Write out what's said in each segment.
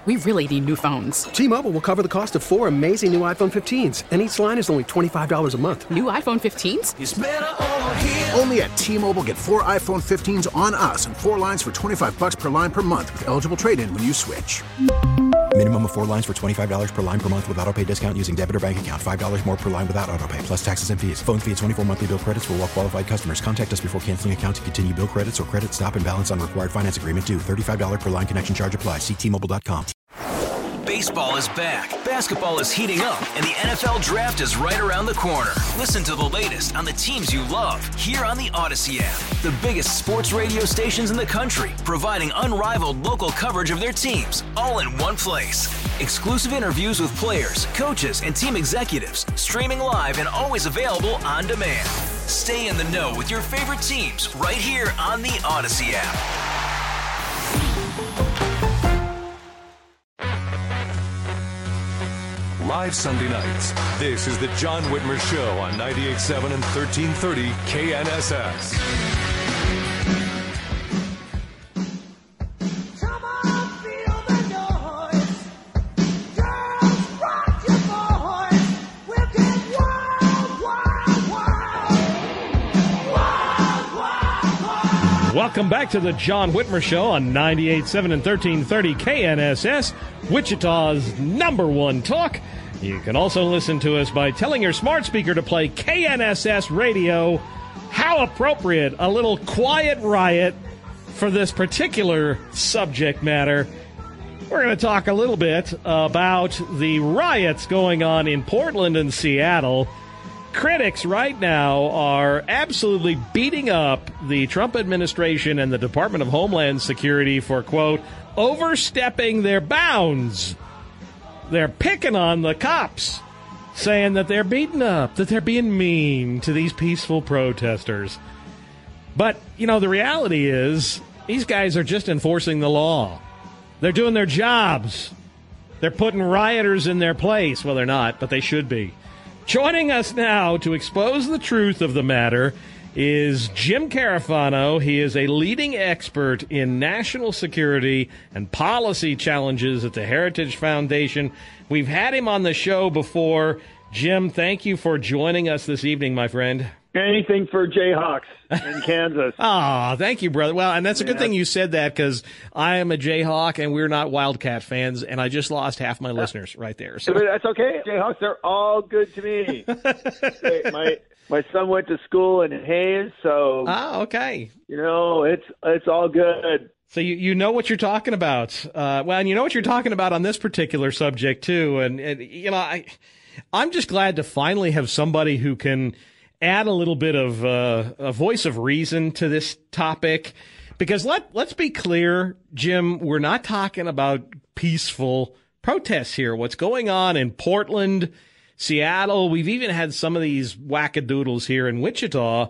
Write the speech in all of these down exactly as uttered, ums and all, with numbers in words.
We really need new phones. T-Mobile will cover the cost of four amazing new iPhone fifteens, and each line is only twenty-five dollars a month. New iPhone fifteens? It's better over here. Only at T-Mobile, get four iPhone fifteens on us and four lines for twenty-five dollars per line per month with eligible trade-in when you switch. Minimum of four lines for twenty-five dollars per line per month with autopay discount using debit or bank account. five dollars more per line without autopay, plus taxes and fees. Phone fee at twenty-four monthly bill credits for well-qualified customers. Contact us before canceling account to continue bill credits or credit stop and balance on required finance agreement due. thirty-five dollars per line connection charge applies. See T Mobile dot com. Baseball is back, basketball is heating up, and the N F L Draft is right around the corner. Listen to the latest on the teams you love here on the Odyssey app. The biggest sports radio stations in the country, providing unrivaled local coverage of their teams, all in one place. Exclusive interviews with players, coaches, and team executives, streaming live and always available on demand. Stay in the know with your favorite teams right here on the Odyssey app. Live Sunday nights, this is the John Whitmer Show on ninety-eight point seven and thirteen thirty K N S S. Come on, feel the noise. Girls, rock your boys. We'll get wild, wild, wild. Wild, wild, wild. Welcome back to the John Whitmer Show on ninety-eight point seven and thirteen thirty K N S S, Wichita's number one talk. You can also listen to us by telling your smart speaker to play K N S S Radio. How appropriate, a little quiet riot for this particular subject matter. We're going to talk a little bit about the riots going on in Portland and Seattle. Critics right now are absolutely beating up the Trump administration and the Department of Homeland Security for, quote, overstepping their bounds. They're picking on the cops, saying that they're beating up, that they're being mean to these peaceful protesters. But, you know, the reality is these guys are just enforcing the law. They're doing their jobs. They're putting rioters in their place. Well, they're not, but they should be. Joining us now to expose the truth of the matter is Jim Carafano. He is a leading expert in national security and policy challenges at the Heritage Foundation. We've had him on the show before. Jim, thank you for joining us this evening, my friend. Anything for Jayhawks in Kansas. Ah, thank you, brother. Well, and that's a good yeah. thing you said that, because I am a Jayhawk and we're not Wildcat fans, and I just lost half my listeners right there. So that's okay. Jayhawks are all good to me. my my son went to school in Hayes, so ah, okay. You know, it's it's all good. So you, you know what you're talking about. Uh, well, and you know what you're talking about on this particular subject too. And, and you know, I I'm just glad to finally have somebody who can add a little bit of uh, a voice of reason to this topic, because let let's be clear, Jim, we're not talking about peaceful protests here. What's going on in Portland, Seattle, we've even had some of these wackadoodles here in Wichita.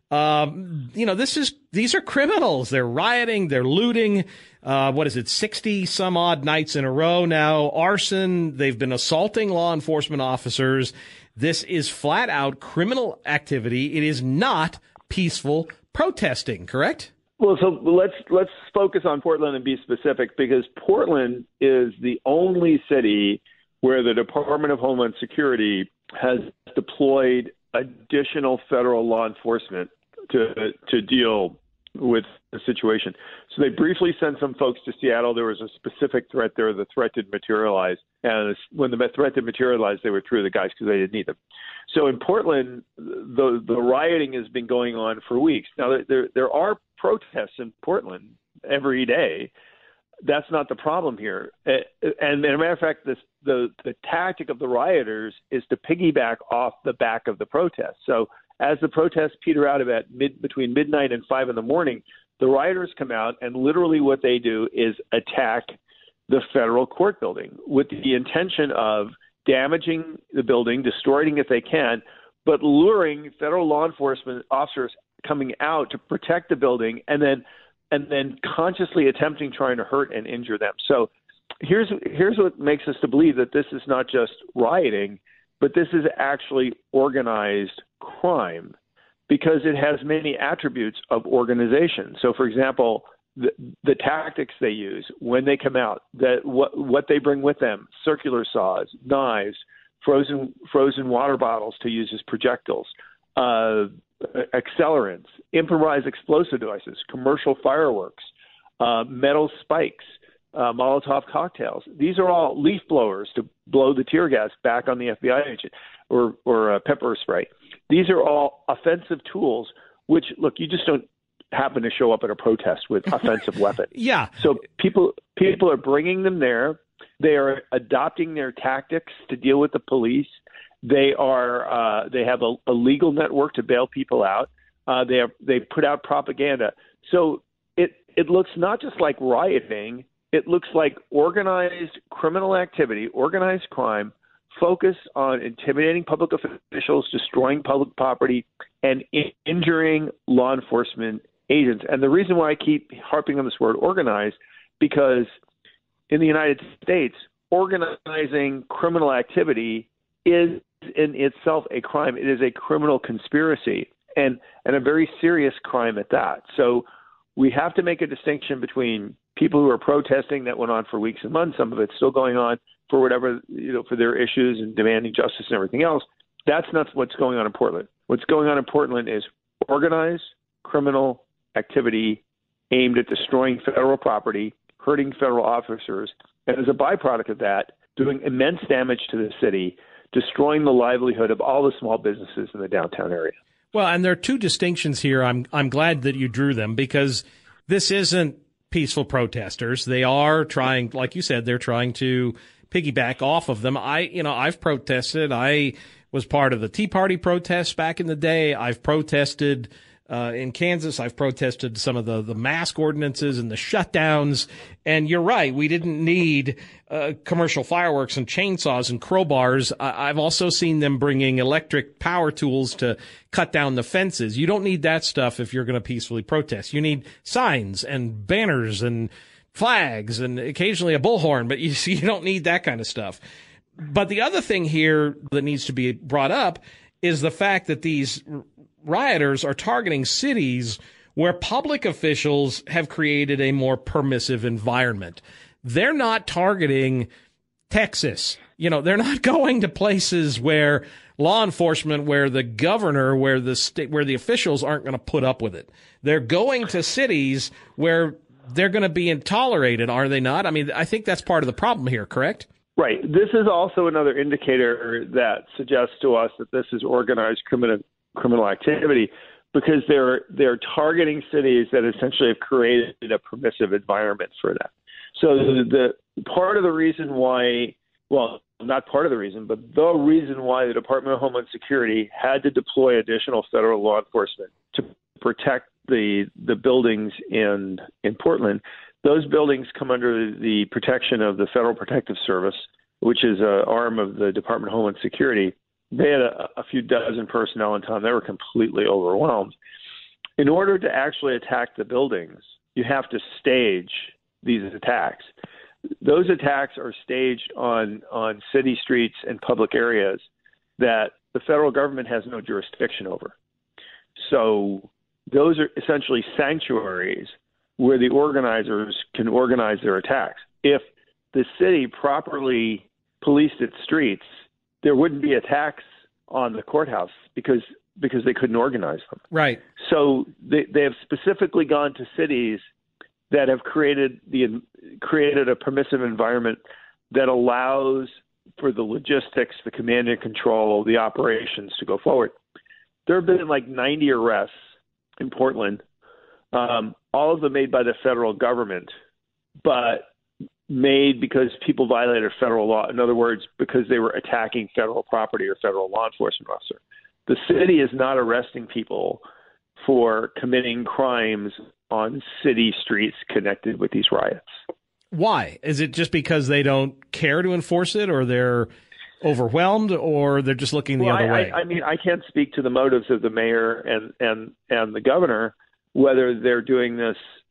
Um, you know, this is these are criminals. They're rioting, they're looting. Uh, what is it, sixty some odd nights in a row now? Arson. They've been assaulting law enforcement officers. This is flat out criminal activity. It is not peaceful protesting, correct? Well, so let's let's focus on Portland and be specific, because Portland is the only city where the Department of Homeland Security has deployed additional federal law enforcement to to deal with the situation. So they briefly sent some folks to Seattle. There was a specific threat there. The threat didn't materialize. And when the threat didn't materialize, they withdrew the guys because they didn't need them. So in Portland, the the rioting has been going on for weeks. Now, there there are protests in Portland every day. That's not the problem here. And as a matter of fact, this, the, the tactic of the rioters is to piggyback off the back of the protest. So as the protests peter out about mid, between midnight and five in the morning, the rioters come out, and literally what they do is attack the federal court building with the intention of damaging the building, destroying it if they can, but luring federal law enforcement officers coming out to protect the building, and then and then consciously attempting trying to hurt and injure them. So here's here's what makes us to believe that this is not just rioting, but this is actually organized crime, because it has many attributes of organization. So, for example, the, the tactics they use when they come out, that what what they bring with them, circular saws, knives, frozen frozen water bottles to use as projectiles, uh, accelerants, improvised explosive devices, commercial fireworks, uh, metal spikes, uh, Molotov cocktails. These are all leaf blowers to blow the tear gas back on the F B I agent, or, or uh, pepper spray. These are all offensive tools, which, look, you just don't happen to show up at a protest with offensive weapons. Yeah. So people people are bringing them there. They are adopting their tactics to deal with the police. They are uh, they have a, a legal network to bail people out. Uh, they have, they put out propaganda. So it it looks not just like rioting. It looks like organized criminal activity, organized crime, focus on intimidating public officials, destroying public property, and in- injuring law enforcement agents. And the reason why I keep harping on this word organized, because in the United States, organizing criminal activity is in itself a crime. It is a criminal conspiracy, and, and a very serious crime at that. So we have to make a distinction between people who are protesting that went on for weeks and months. Some of it's still going on for whatever, you know, for their issues and demanding justice and everything else. That's not what's going on in Portland. What's going on in Portland is organized criminal activity aimed at destroying federal property, hurting federal officers, and as a byproduct of that, doing immense damage to the city, destroying the livelihood of all the small businesses in the downtown area. Well, and there are two distinctions here. I'm I'm glad that you drew them, because this isn't peaceful protesters. They are trying, like you said, they're trying to piggyback off of them. I, you know, I've protested. I was part of the Tea Party protests back in the day. I've protested uh, in Kansas. I've protested some of the, the mask ordinances and the shutdowns. And you're right. We didn't need uh, commercial fireworks and chainsaws and crowbars. I, I've also seen them bringing electric power tools to cut down the fences. You don't need that stuff if you're going to peacefully protest. You need signs and banners and flags and occasionally a bullhorn, but you see, you don't need that kind of stuff. But the other thing here that needs to be brought up is the fact that these rioters are targeting cities where public officials have created a more permissive environment. They're not targeting Texas. You know, they're not going to places where law enforcement, where the governor, where the state, where the officials aren't going to put up with it. They're going to cities where they're going to be tolerated, are they not? I mean, I think that's part of the problem here, correct? Right. This is also another indicator that suggests to us that this is organized criminal criminal activity, because they're they're targeting cities that essentially have created a permissive environment for them. So the, the part of the reason why, well, not part of the reason, but the reason why the Department of Homeland Security had to deploy additional federal law enforcement to protect the the buildings in in Portland. Those buildings come under the protection of the Federal Protective Service, which is an arm of the Department of Homeland Security. They had a, a few dozen personnel in town. They were completely overwhelmed. In order to actually attack the buildings, you have to stage these attacks. Those attacks are staged on, on city streets and public areas that the federal government has no jurisdiction over. So those are essentially sanctuaries where the organizers can organize their attacks. If the city properly policed its streets, there wouldn't be attacks on the courthouse because because they couldn't organize them. Right. So they they have specifically gone to cities that have created the created a permissive environment that allows for the logistics, the command and control, the operations to go forward. There have been like ninety arrests in Portland, um, all of them made by the federal government, but made because people violated federal law. In other words, because they were attacking federal property or federal law enforcement officer. The city is not arresting people for committing crimes on city streets connected with these riots. Why? Is it just because they don't care to enforce it, or they're overwhelmed, or they're just looking the well, other I, way? I, I mean, I can't speak to the motives of the mayor and, and, and the governor, whether they're doing this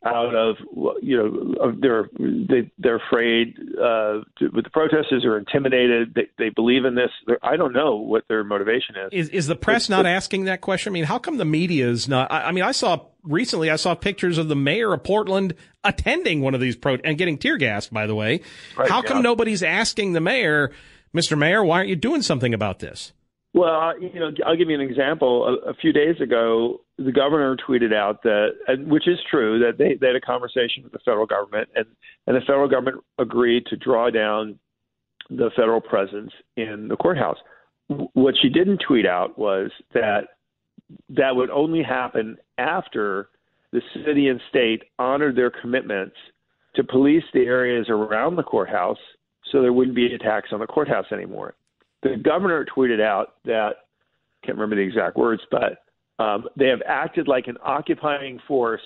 out of, you know, of they're they, they're afraid uh, to, with the protesters are intimidated. They, they believe in this. They're, I don't know what their motivation is. Is is the press it's, not it's, asking that question? I mean, how come the media is not? I, I mean, I saw recently. I saw pictures of the mayor of Portland attending one of these pro and getting tear gassed. By the way, right, how come yeah. nobody's asking the mayor, Mister Mayor, why aren't you doing something about this? Well, you know, I'll give you an example. A, a few days ago, the governor tweeted out that, which is true, that they, they had a conversation with the federal government, and, and the federal government agreed to draw down the federal presence in the courthouse. What she didn't tweet out was that that would only happen after the city and state honored their commitments to police the areas around the courthouse so there wouldn't be attacks on the courthouse anymore. The governor tweeted out that, can't remember the exact words, but um, they have acted like an occupying force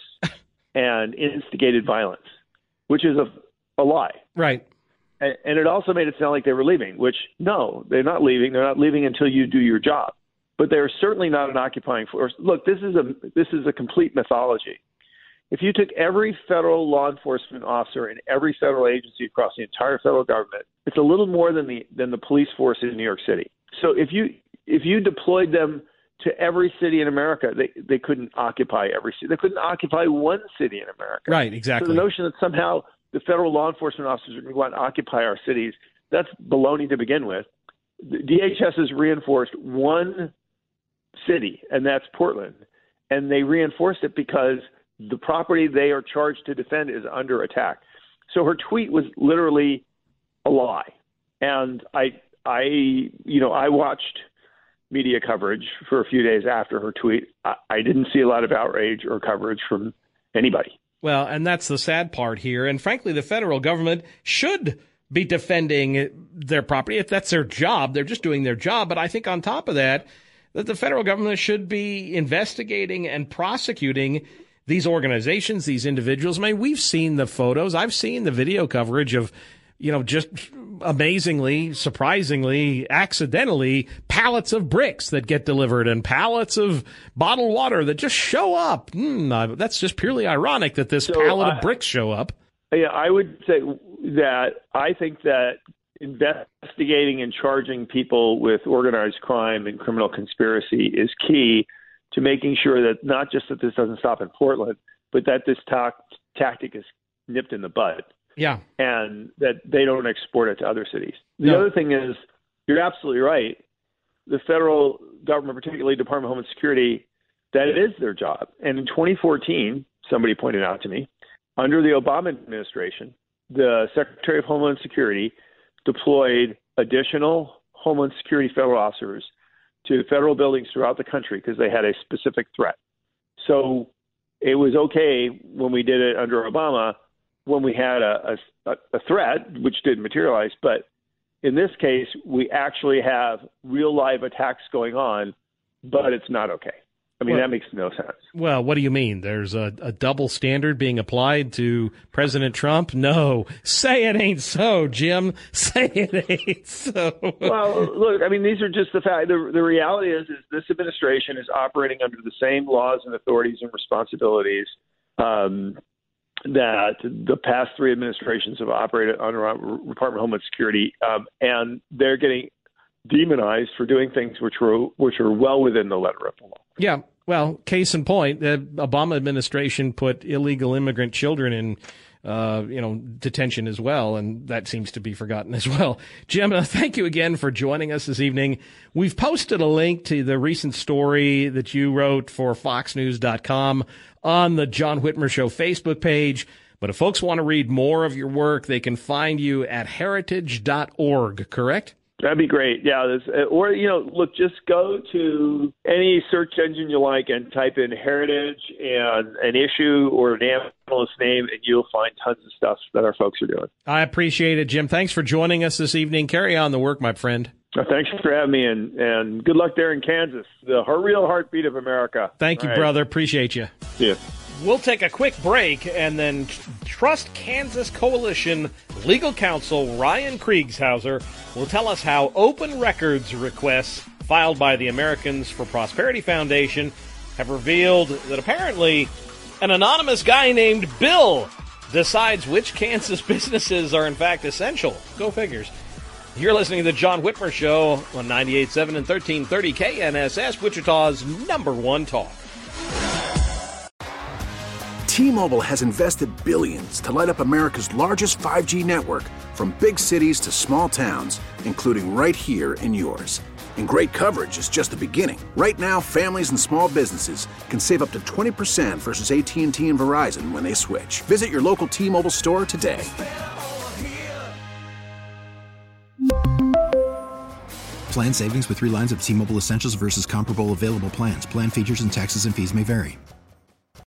and instigated violence, which is a, a lie. Right. And, and it also made it sound like they were leaving, which, no, they're not leaving. They're not leaving until you do your job. But they're certainly not an occupying force. Look, this is a this is a complete mythology. If you took every federal law enforcement officer in every federal agency across the entire federal government, it's a little more than the than the police force in New York City. So if you if you deployed them to every city in America, they, they couldn't occupy every city. They couldn't occupy one city in America. Right, exactly. So the notion that somehow the federal law enforcement officers are going to go out and occupy our cities, that's baloney to begin with. The D H S has reinforced one city, and that's Portland. And they reinforced it because the property they are charged to defend is under attack. So her tweet was literally a lie. And I, I, you know, I watched media coverage for a few days after her tweet. I, I didn't see a lot of outrage or coverage from anybody. Well, and that's the sad part here. And frankly, the federal government should be defending their property. If that's their job, they're just doing their job. But I think on top of that, that the federal government should be investigating and prosecuting these organizations, these individuals. I mean, we've seen the photos. I've seen the video coverage of, you know, just amazingly, surprisingly, accidentally, pallets of bricks that get delivered and pallets of bottled water that just show up. Mm, that's just purely ironic that this so pallet I, of bricks show up. Yeah, I would say that I think that investigating and charging people with organized crime and criminal conspiracy is key to making sure that not just that this doesn't stop in Portland, but that this ta- tactic is nipped in the bud. Yeah. And that they don't export it to other cities. The No. other thing is, you're absolutely right. The federal government, particularly Department of Homeland Security, that it is their job. And in twenty fourteen, somebody pointed out to me, under the Obama administration, the Secretary of Homeland Security deployed additional Homeland Security federal officers to federal buildings throughout the country because they had a specific threat. So it was okay when we did it under Obama when we had a, a, a threat, which didn't materialize. But in this case, we actually have real live attacks going on, but it's not okay. I mean, Well, that makes no sense. Well, what do you mean? There's a, a double standard being applied to President Trump? No. Say it ain't so, Jim. Say it ain't so. Well, look, I mean, these are just the fact. The, the reality is, is this administration is operating under the same laws and authorities and responsibilities um, that the past three administrations have operated under Department of Homeland Security, um, and they're getting demonized for doing things which were which are well within the letter of the law. Yeah. Well, case in point, the Obama administration put illegal immigrant children in, uh, you know, detention as well, and that seems to be forgotten as well. Jim, uh, thank you again for joining us this evening. We've posted a link to the recent story that you wrote for fox news dot com on the John Whitmer Show Facebook page. But if folks want to read more of your work, they can find you at heritage dot org, correct? That'd be great. Yeah. This, or, you know, look, just go to any search engine you like and type in heritage and an issue or an analyst name, and you'll find tons of stuff that our folks are doing. I appreciate it, Jim. Thanks for joining us this evening. Carry on the work, my friend. Thanks for having me, and, and good luck there in Kansas, the real heartbeat of America. Thank you, All right. brother. Appreciate you. See ya. We'll take a quick break, and then Trust Kansas Coalition legal counsel Ryan Kriegshauser will tell us how open records requests filed by the Americans for Prosperity Foundation have revealed that apparently An anonymous guy named Bill decides which Kansas businesses are in fact essential. Go figures. You're listening to the John Whitmer Show on ninety-eight point seven and thirteen thirty K N S S, Wichita's number one talk. T-Mobile has invested billions to light up America's largest five G network, from big cities to small towns, including right here in yours. And great coverage is just the beginning. Right now, families and small businesses can save up to twenty percent versus A T and T and Verizon when they switch. Visit your local T-Mobile store today. Plan savings with three lines of T-Mobile Essentials versus comparable available plans. Plan features and taxes and fees may vary.